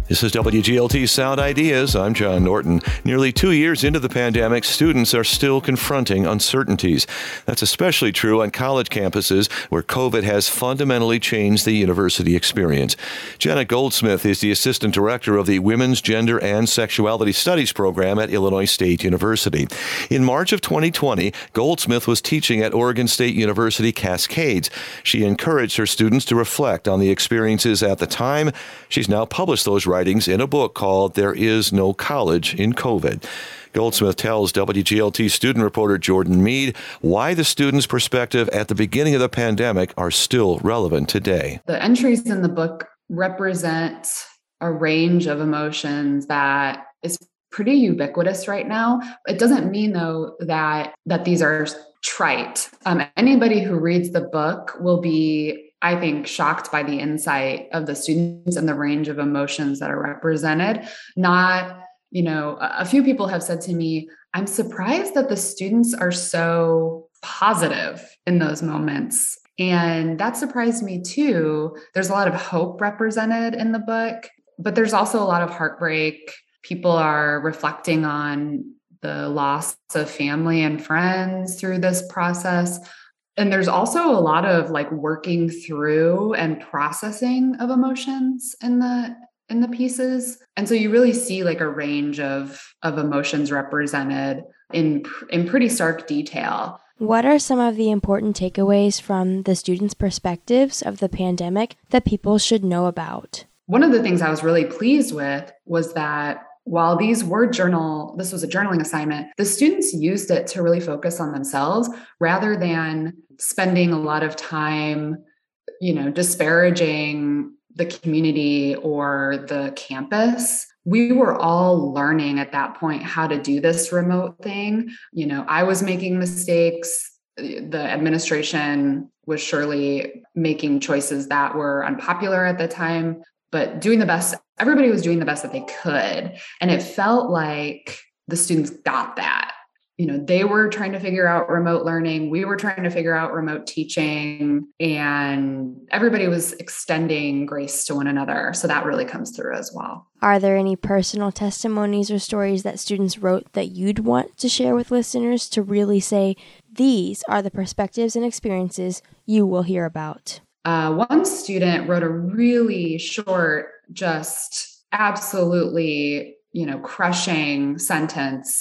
This is WGLT Sound Ideas. I'm John Norton. Nearly 2 years into the pandemic, students are still confronting uncertainties. That's especially true on college campuses where COVID has fundamentally changed the university experience. Jenna Goldsmith is the assistant director of the Women's Gender and Sexuality Studies program at Illinois State University. In March of 2020, Goldsmith was teaching at Oregon State University Cascades. She encouraged her students to reflect on the experiences at the time. She's now published those writings in a book called There Is No College in COVID. Goldsmith tells WGLT student reporter Jordan Mead why the students' perspective at the beginning of the pandemic are still relevant today. The entries in the book represent a range of emotions that is pretty ubiquitous right now. It doesn't mean, though, that these are trite. Anybody who reads the book will be, I think, shocked by the insight of the students and the range of emotions that are represented. A few people have said to me, I'm surprised that the students are so positive in those moments. And that surprised me too. There's a lot of hope represented in the book, but there's also a lot of heartbreak. People are reflecting on the loss of family and friends through this process. And there's also a lot of working through and processing of emotions in the pieces. And so you really see a range of emotions represented in pretty stark detail. What are some of the important takeaways from the students' perspectives of the pandemic that people should know about? One of the things I was really pleased with was that while this was a journaling assignment, the students used it to really focus on themselves rather than spending a lot of time, disparaging the community or the campus. We were all learning at that point how to do this remote thing. I was making mistakes. The administration was surely making choices that were unpopular at the time, but everybody was doing the best that they could. And it felt like the students got that. They were trying to figure out remote learning. We were trying to figure out remote teaching, and everybody was extending grace to one another. So that really comes through as well. Are there any personal testimonies or stories that students wrote that you'd want to share with listeners to really say, these are the perspectives and experiences you will hear about? One student wrote a really short, just absolutely, crushing sentence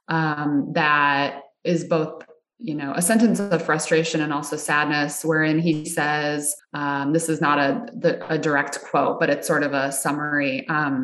that is both, a sentence of frustration and also sadness, wherein he says, this is not a direct quote, but it's sort of a summary. I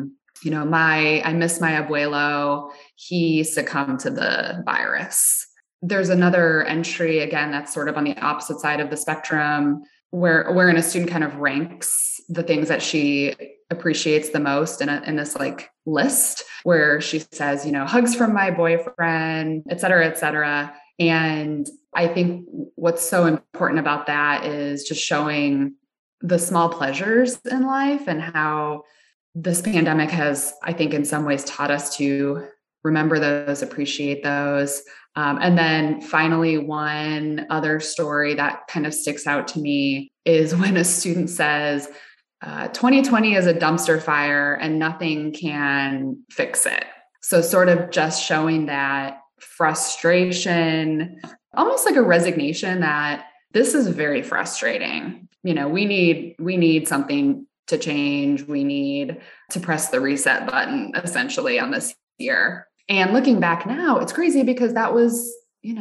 miss my abuelo. He succumbed to the virus. There's another entry, again, that's sort of on the opposite side of the spectrum, wherein a student kind of ranks the things that she appreciates the most in this list, where she says, hugs from my boyfriend, et cetera, et cetera. And I think what's so important about that is just showing the small pleasures in life and how this pandemic has, I think, in some ways taught us to remember those, appreciate those. And then finally, one other story that kind of sticks out to me is when a student says, 2020 is a dumpster fire and nothing can fix it. So sort of just showing that frustration, almost like a resignation that this is very frustrating. We need something to change. We need to press the reset button essentially on this year. And looking back now, it's crazy because that was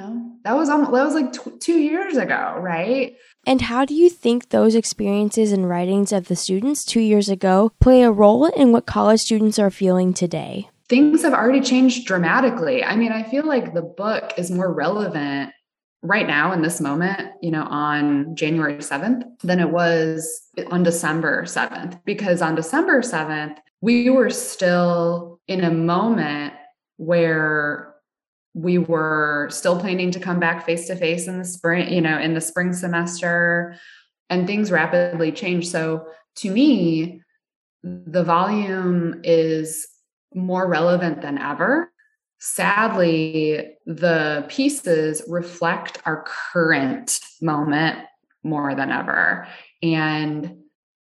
2 years ago, right? And how do you think those experiences and writings of the students 2 years ago play a role in what college students are feeling today? Things have already changed dramatically. I mean, I feel like the book is more relevant right now in this moment, on January 7th than it was on December 7th, because on December 7th, we were still in a moment where we were still planning to come back face to face in the spring, in the spring semester, and things rapidly changed. So to me, the volume is more relevant than ever. Sadly, the pieces reflect our current moment more than ever. And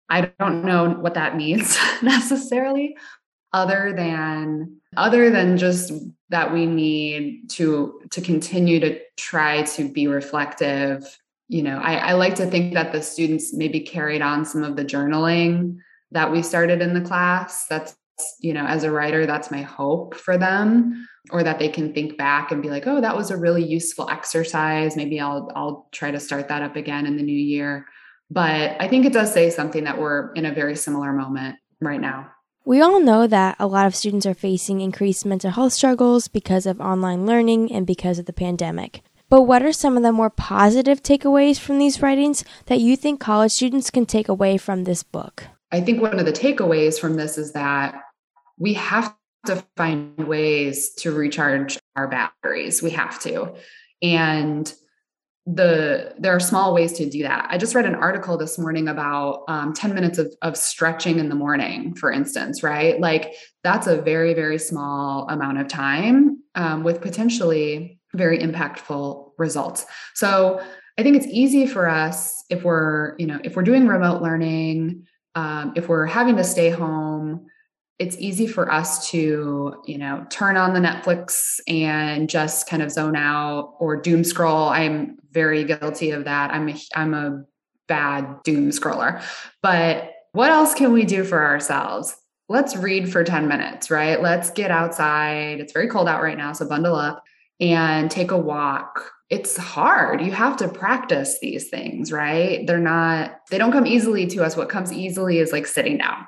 I don't know what that means necessarily, other than just that we need to continue to try to be reflective. I like to think that the students maybe carried on some of the journaling that we started in the class. That's, as a writer, that's my hope for them, or that they can think back and be like, oh, that was a really useful exercise. Maybe I'll try to start that up again in the new year. But I think it does say something that we're in a very similar moment right now. We all know that a lot of students are facing increased mental health struggles because of online learning and because of the pandemic. But what are some of the more positive takeaways from these writings that you think college students can take away from this book? I think one of the takeaways from this is that we have to find ways to recharge our batteries. We have to. And there are small ways to do that. I just read an article this morning about 10 minutes of stretching in the morning, for instance, right? Like that's a very, very small amount of time with potentially very impactful results. So I think it's easy for us if we're doing remote learning, if we're having to stay home, it's easy for us to, turn on the Netflix and just kind of zone out or doom scroll. I'm very guilty of that. I'm a bad doom scroller. But what else can we do for ourselves? Let's read for 10 minutes, right? Let's get outside. It's very cold out right now, so bundle up and take a walk. It's hard. You have to practice these things, right? They don't come easily to us. What comes easily is like sitting down.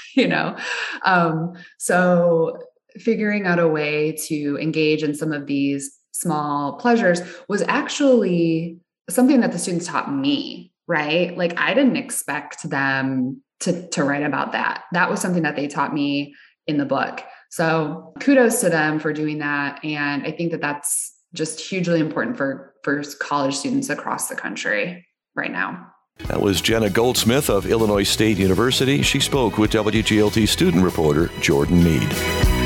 So figuring out a way to engage in some of these small pleasures was actually something that the students taught me, right? Like I didn't expect them to write about that. That was something that they taught me in the book. So kudos to them for doing that. And I think that that's just hugely important for college students across the country right now. That was Jenna Goldsmith of Illinois State University. She spoke with WGLT student reporter Jordan Mead.